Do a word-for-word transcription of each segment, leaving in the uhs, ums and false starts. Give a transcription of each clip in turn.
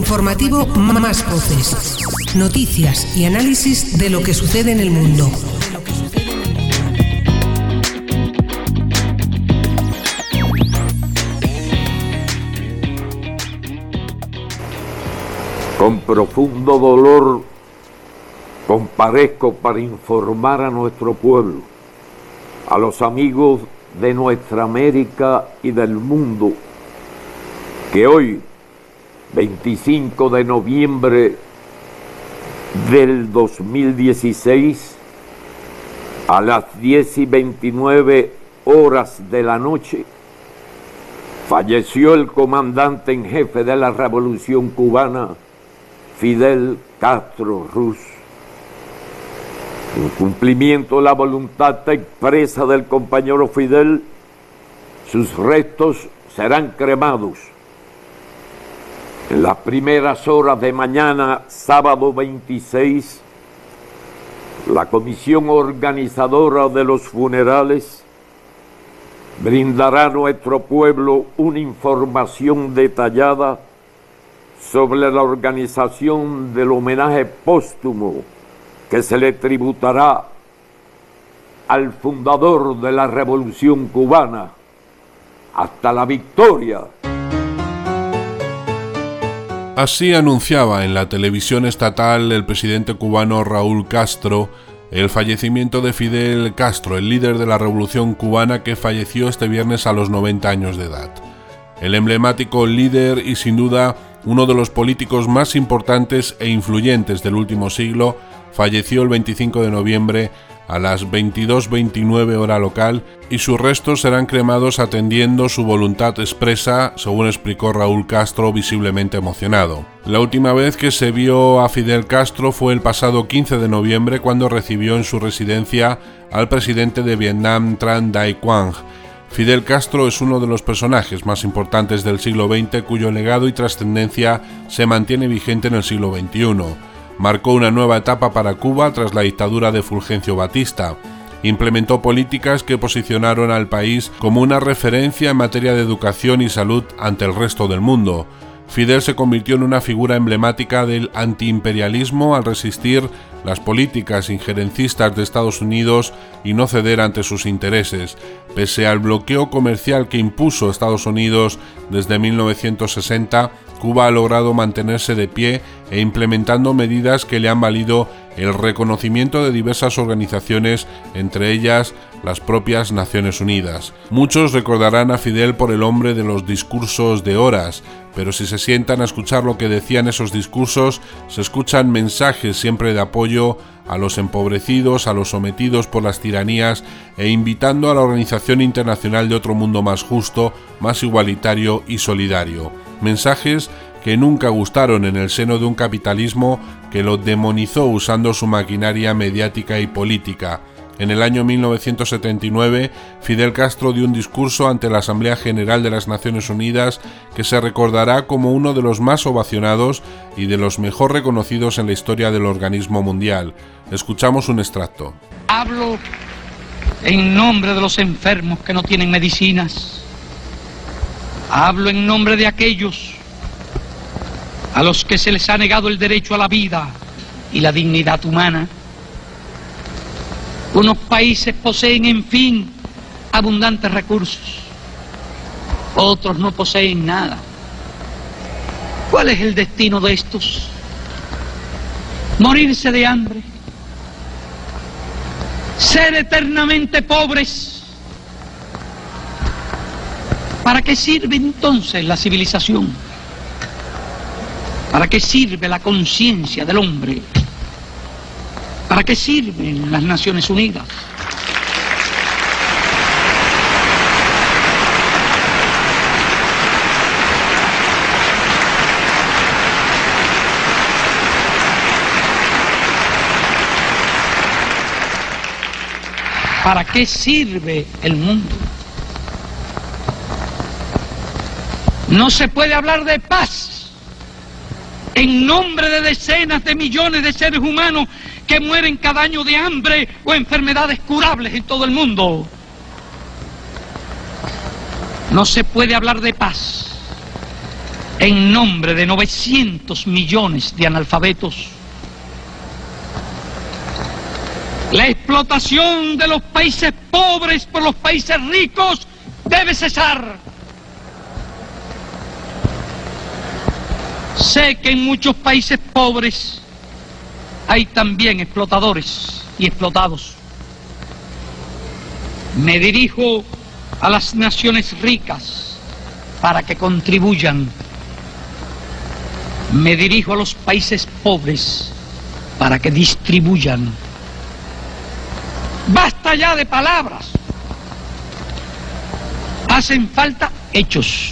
informativo Más Voces. Noticias y análisis de lo que sucede en el mundo. Con profundo dolor comparezco para informar a nuestro pueblo, a los amigos de nuestra América y del mundo, que hoy, veinticinco de noviembre del dos mil dieciséis, a las diez y veintinueve horas de la noche, falleció el comandante en jefe de la Revolución Cubana, Fidel Castro Ruz. En cumplimiento de la voluntad expresa del compañero Fidel, sus restos serán cremados en las primeras horas de mañana, sábado veintiséis. La comisión organizadora de los funerales brindará a nuestro pueblo una información detallada sobre la organización del homenaje póstumo que se le tributará al fundador de la Revolución Cubana hasta la victoria. Así anunciaba en la televisión estatal el presidente cubano Raúl Castro el fallecimiento de Fidel Castro, el líder de la Revolución Cubana que falleció este viernes a los noventa años de edad. El emblemático líder y sin duda uno de los políticos más importantes e influyentes del último siglo, falleció el veinticinco de noviembre a las veintidós veintinueve hora local y sus restos serán cremados atendiendo su voluntad expresa, según explicó Raúl Castro, visiblemente emocionado. La última vez que se vio a Fidel Castro fue el pasado quince de noviembre cuando recibió en su residencia al presidente de Vietnam, Tran Dai Quang. Fidel Castro es uno de los personajes más importantes del siglo veinte cuyo legado y trascendencia se mantiene vigente en el siglo veintiuno. Marcó una nueva etapa para Cuba tras la dictadura de Fulgencio Batista. Implementó políticas que posicionaron al país como una referencia en materia de educación y salud ante el resto del mundo. Fidel se convirtió en una figura emblemática del antiimperialismo al resistir las políticas injerencistas de Estados Unidos y no ceder ante sus intereses. Pese al bloqueo comercial que impuso Estados Unidos desde mil novecientos sesenta, Cuba ha logrado mantenerse de pie e implementando medidas que le han valido el reconocimiento de diversas organizaciones, entre ellas las propias Naciones Unidas. Muchos recordarán a Fidel por el hombre de los discursos de horas, pero si se sientan a escuchar lo que decían esos discursos, se escuchan mensajes siempre de apoyo a los empobrecidos, a los sometidos por las tiranías e invitando a la Organización Internacional de otro mundo más justo, más igualitario y solidario. Mensajes que nunca gustaron en el seno de un capitalismo que lo demonizó usando su maquinaria mediática y política. En el año mil novecientos setenta y nueve, Fidel Castro dio un discurso ante la Asamblea General de las Naciones Unidas que se recordará como uno de los más ovacionados y de los mejor reconocidos en la historia del organismo mundial. Escuchamos un extracto. Hablo en nombre de los enfermos que no tienen medicinas. Hablo en nombre de aquellos a los que se les ha negado el derecho a la vida y la dignidad humana. Unos países poseen, en fin, abundantes recursos. Otros no poseen nada. ¿Cuál es el destino de estos? Morirse de hambre. Ser eternamente pobres. ¿Para qué sirve entonces la civilización? ¿Para qué sirve la conciencia del hombre? ¿Para qué sirven las Naciones Unidas? ¿Para qué sirve el mundo? No se puede hablar de paz en nombre de decenas de millones de seres humanos que mueren cada año de hambre o enfermedades curables en todo el mundo. No se puede hablar de paz en nombre de novecientos millones de analfabetos. La explotación de los países pobres por los países ricos debe cesar. Sé que en muchos países pobres hay también explotadores y explotados. Me dirijo a las naciones ricas para que contribuyan. Me dirijo a los países pobres para que distribuyan. Basta ya de palabras. Hacen falta hechos.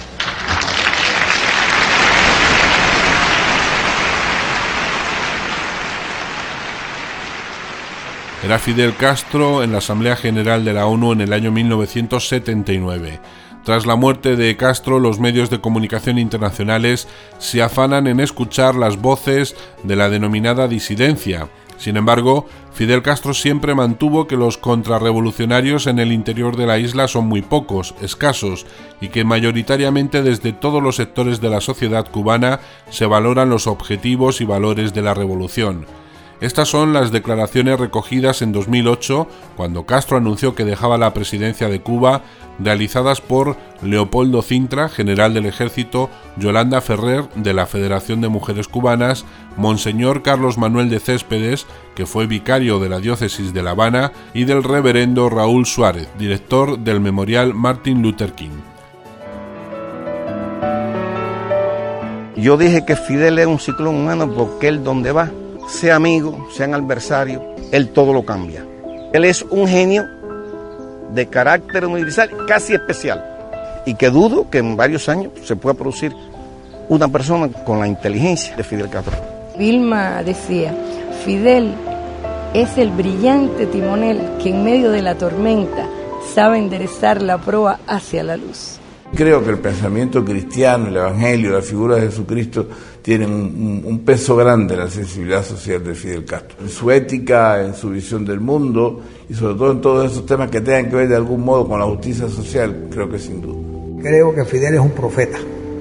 Era Fidel Castro en la Asamblea General de la ONU en el año mil novecientos setenta y nueve. Tras la muerte de Castro, los medios de comunicación internacionales se afanan en escuchar las voces de la denominada disidencia. Sin embargo, Fidel Castro siempre mantuvo que los contrarrevolucionarios en el interior de la isla son muy pocos, escasos, y que mayoritariamente desde todos los sectores de la sociedad cubana se valoran los objetivos y valores de la revolución. Estas son las declaraciones recogidas en dos mil ocho, cuando Castro anunció que dejaba la presidencia de Cuba, realizadas por Leopoldo Cintra, general del Ejército, Yolanda Ferrer, de la Federación de Mujeres Cubanas, Monseñor Carlos Manuel de Céspedes, que fue vicario de la diócesis de La Habana, y del reverendo Raúl Suárez, director del Memorial Martin Luther King. Yo dije que Fidel era un ciclón humano porque él donde va, sea amigo, sean adversario, él todo lo cambia. Él es un genio de carácter universal, casi especial, y que dudo que en varios años se pueda producir una persona con la inteligencia de Fidel Castro. Vilma decía, Fidel es el brillante timonel que en medio de la tormenta sabe enderezar la proa hacia la luz. Creo que el pensamiento cristiano, el evangelio, la figura de Jesucristo tienen un, un peso grande en la sensibilidad social de Fidel Castro. En su ética, en su visión del mundo y sobre todo en todos esos temas que tengan que ver de algún modo con la justicia social, creo que sin duda. Creo que Fidel es un profeta,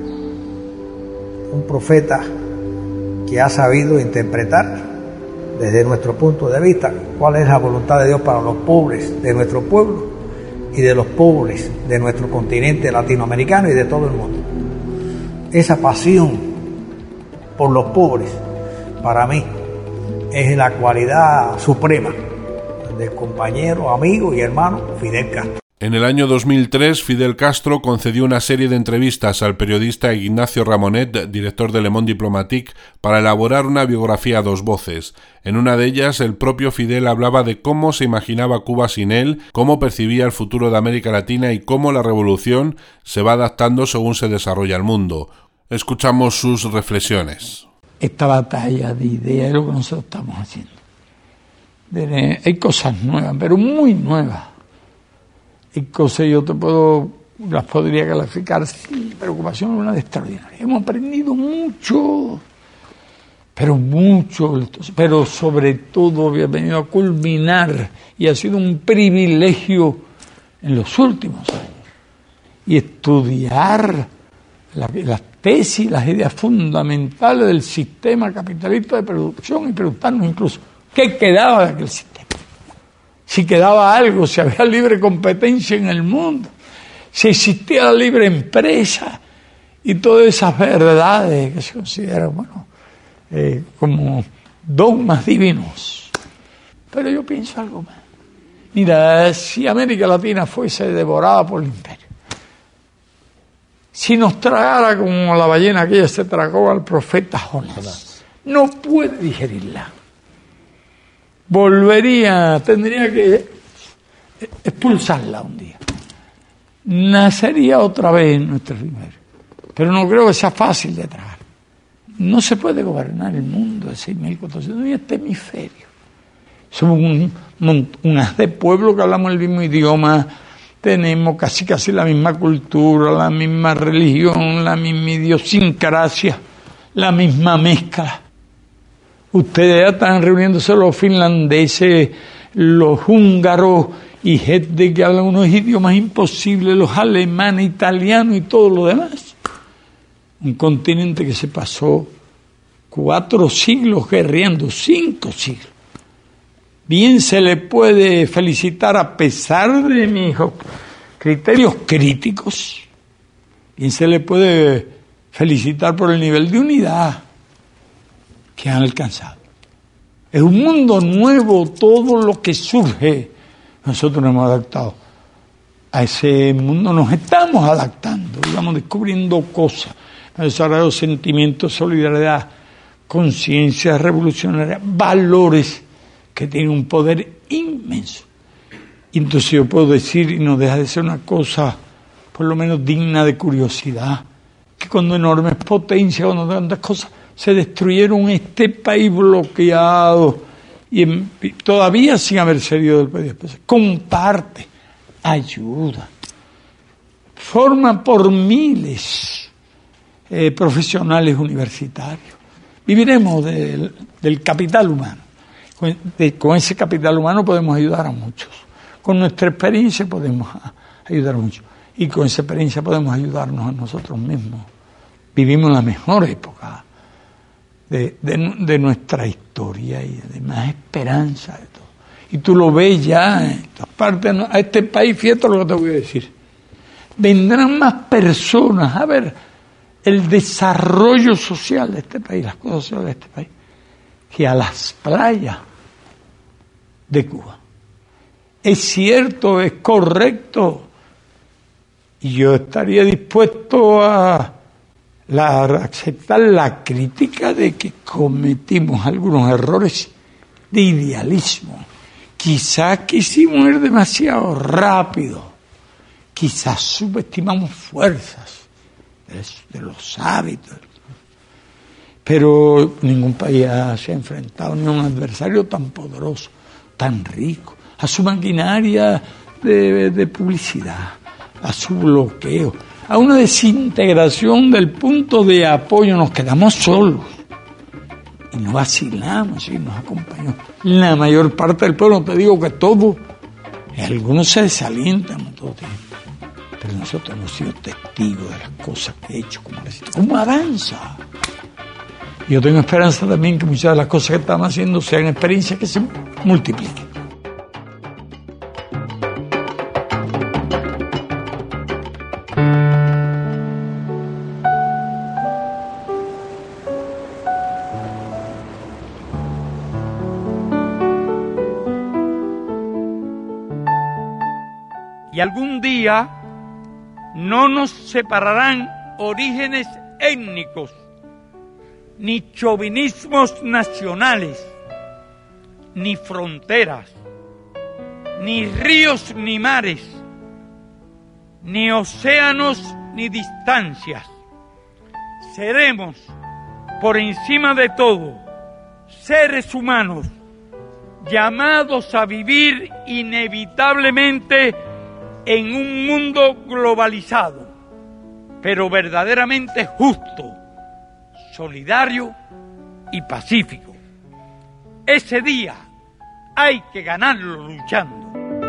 un profeta que ha sabido interpretar desde nuestro punto de vista cuál es la voluntad de Dios para los pobres de nuestro pueblo y de los pobres de nuestro continente latinoamericano y de todo el mundo. Esa pasión por los pobres, para mí, es la cualidad suprema del compañero, amigo y hermano Fidel Castro. En el año dos mil tres, Fidel Castro concedió una serie de entrevistas al periodista Ignacio Ramonet, director de Le Monde Diplomatique, para elaborar una biografía a dos voces. En una de ellas, el propio Fidel hablaba de cómo se imaginaba Cuba sin él, cómo percibía el futuro de América Latina y cómo la revolución se va adaptando según se desarrolla el mundo. Escuchamos sus reflexiones. Esta batalla de ideas es lo que nosotros estamos haciendo. Hay cosas nuevas, pero muy nuevas. Y cosas yo te puedo, las podría calificar sin preocupación, una de extraordinaria. Hemos aprendido mucho, pero mucho, pero sobre todo había venido a culminar y ha sido un privilegio en los últimos años. Y estudiar la, las tesis, las ideas fundamentales del sistema capitalista de producción y preguntarnos incluso qué quedaba de aquel sistema. Si quedaba algo, si había libre competencia en el mundo, si existía la libre empresa y todas esas verdades que se consideran, bueno, eh, como dogmas divinos. Pero yo pienso algo más. Mira, si América Latina fuese devorada por el imperio, si nos tragara como la ballena aquella se tragó al profeta Jonás, no puede digerirla. Volvería, tendría que expulsarla un día. Nacería otra vez en nuestro imperio. Pero no creo que sea fácil de tragar. No se puede gobernar el mundo de seis mil cuatrocientos y este hemisferio. Somos un, un, un haz de pueblo que hablamos el mismo idioma, tenemos casi casi la misma cultura, la misma religión, la misma idiosincrasia, la misma mezcla. Ustedes ya están reuniéndose los finlandeses, los húngaros y gente que hablan unos idiomas imposibles, los alemanes, italianos y todo lo demás. Un continente que se pasó cuatro siglos guerreando, cinco siglos. Bien se le puede felicitar a pesar de mis criterios críticos, bien se le puede felicitar por el nivel de unidad que han alcanzado. Es un mundo nuevo todo lo que surge. Nosotros nos hemos adaptado a ese mundo, nos estamos adaptando, vamos descubriendo cosas, hemos desarrollado sentimientos, solidaridad, conciencia revolucionaria, valores que tienen un poder inmenso. Y entonces yo puedo decir, y no deja de ser una cosa por lo menos digna de curiosidad, que cuando enormes potencias, cuando tantas cosas se destruyeron, este país bloqueado y, en, y todavía sin haber salido del país, comparte, ayuda, forma por miles eh, profesionales universitarios. Viviremos del, del capital humano. Con, de, con ese capital humano podemos ayudar a muchos. Con nuestra experiencia podemos a, ayudar a muchos. Y con esa experiencia podemos ayudarnos a nosotros mismos. Vivimos la mejor época de, de, de nuestra historia y de más esperanza de todo. Y tú lo ves ya en todas partes. A este país, fíjate lo que te voy a decir. Vendrán más personas a ver el desarrollo social de este país, las cosas sociales de este país, que a las playas de Cuba. Es cierto, es correcto, y yo estaría dispuesto a, la, a aceptar la crítica de que cometimos algunos errores de idealismo. Quizás quisimos ir demasiado rápido, quizás subestimamos fuerzas de los hábitos, pero ningún país se ha enfrentado ni a un adversario tan poderoso, tan rico, a su maquinaria de, de publicidad, a su bloqueo, a una desintegración del punto de apoyo. Nos quedamos solos y no vacilamos y nos acompañó la mayor parte del pueblo. No te digo que todo, algunos se desalientan, no todo tiempo. Pero nosotros hemos sido testigos de las cosas que he hecho, como, cómo avanza. Yo tengo esperanza también que muchas de las cosas que estamos haciendo sean experiencias que se multipliquen. Y algún día no nos separarán orígenes étnicos, ni chauvinismos nacionales, ni fronteras, ni ríos ni mares, ni océanos ni distancias. Seremos, por encima de todo, seres humanos, llamados a vivir inevitablemente en un mundo globalizado, pero verdaderamente justo, solidario y pacífico. Ese día hay que ganarlo luchando.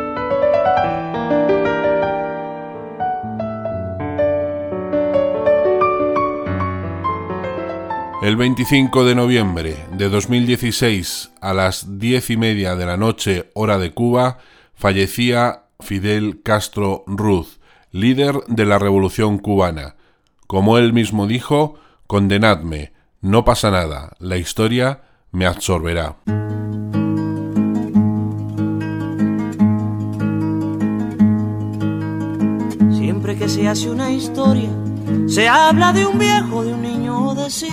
El veinticinco de noviembre de dos mil dieciséis, a las diez y media de la noche, hora de Cuba, fallecía Fidel Castro Ruz, líder de la Revolución Cubana. Como él mismo dijo, condenadme, no pasa nada, la historia me absorberá. Siempre que se hace una historia, se habla de un viejo, de un niño o de sí.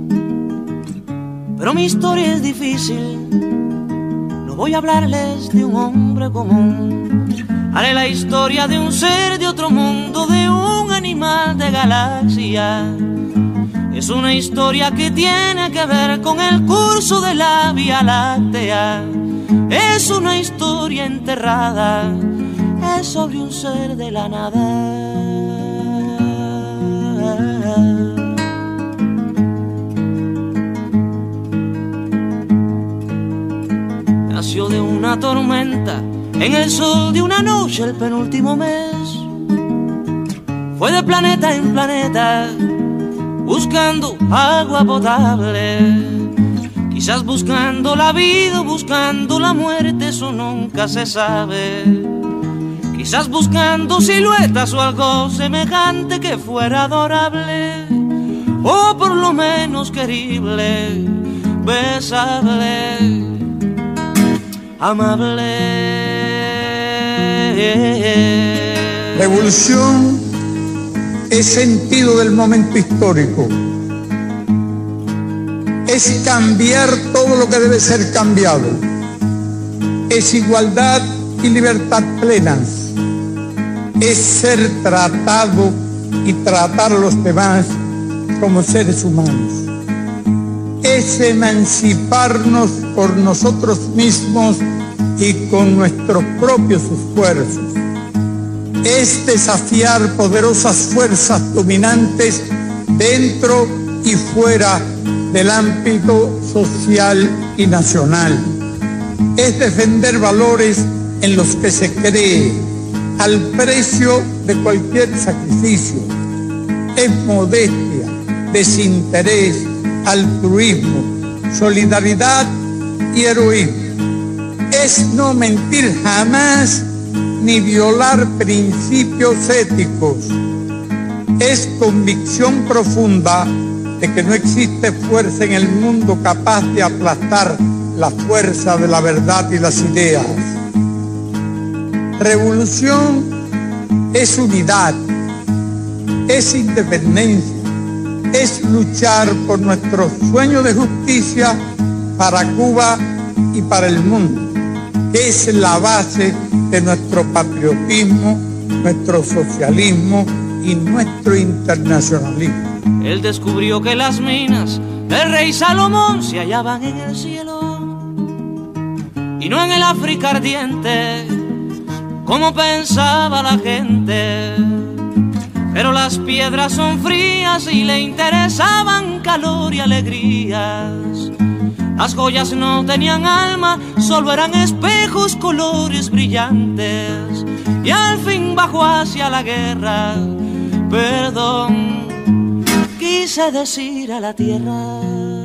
Pero mi historia es difícil, no voy a hablarles de un hombre común. Haré la historia de un ser de otro mundo, de un animal de galaxia. Es una historia que tiene que ver con el curso de la Vía Láctea. Es una historia enterrada, es sobre un ser de la nada. Nació de una tormenta en el sol de una noche el penúltimo mes. Fue de planeta en planeta, buscando agua potable, quizás buscando la vida o buscando la muerte, eso nunca se sabe. Quizás buscando siluetas o algo semejante que fuera adorable, o por lo menos querible, besable, amable. Revolución es sentido del momento histórico, es cambiar todo lo que debe ser cambiado, es igualdad y libertad plenas, es ser tratado y tratar a los demás como seres humanos, es emanciparnos por nosotros mismos y con nuestros propios esfuerzos, es desafiar poderosas fuerzas dominantes dentro y fuera del ámbito social y nacional, es defender valores en los que se cree al precio de cualquier sacrificio, es modestia, desinterés, altruismo, solidaridad y heroísmo, es no mentir jamás ni violar principios éticos, es convicción profunda de que no existe fuerza en el mundo capaz de aplastar la fuerza de la verdad y las ideas. Revolución es unidad, es independencia, es luchar por nuestro sueño de justicia para Cuba y para el mundo, que es la base de nuestro patriotismo, nuestro socialismo y nuestro internacionalismo. Él descubrió que las minas del rey Salomón se hallaban en el cielo y no en el África ardiente, como pensaba la gente. Pero las piedras son frías y le interesaban calor y alegrías. Las joyas no tenían alma, solo eran espejos, colores brillantes. Y al fin bajó hacia la guerra, perdón, quise decir a la tierra.